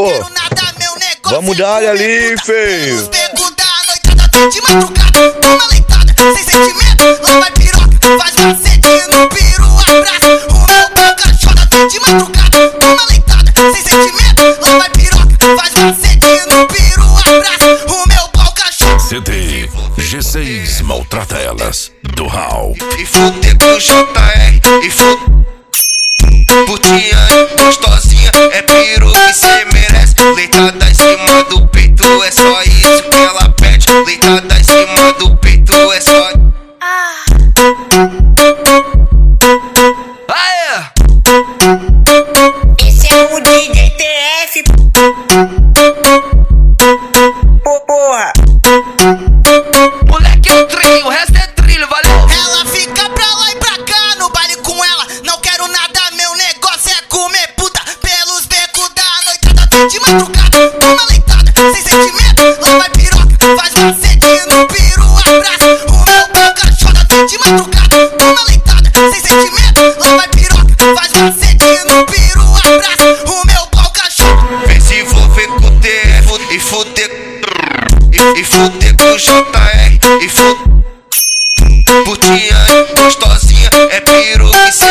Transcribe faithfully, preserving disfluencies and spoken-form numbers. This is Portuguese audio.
Ô, vamos dar ali, feio. Os becos da noitada, de madrugada, toma leitada, sem sentimento, lava piroca, faz macete no piru, abraça. O meu pau cachorra, de madrugada, toma leitada, sem sentimento, lava piroca, faz macete no piru, abraça. O meu pau cachorra. C D G seis maltrata elas do Raul. E fuder com J R, e fuder putinha gostosinha, é piru que cê merece. Leitada em cima do peito, é só isso que ela pede. Leitada em cima do peito, é só. Aê! Esse é o D J T F. Pô, porra. Moleque é trilho, o resto é trilho, valeu? Ela fica pra lá e pra cá, no baile com ela não quero nada, meu negócio é comer puta. Pelos becos da noitada, de madrugada, toma leitada, sem sentimento, lava piroca, faz macete no piru, abraça. O meu pau cachorra, de madrugada, toma leitada, sem sentimento, lava piroca, faz macete no piru, abraça. O meu pau cachorra. Vem se envolver com o T F e fuder. E, e fuder com o J R, e fuder putinha gostosinha, é piru que cê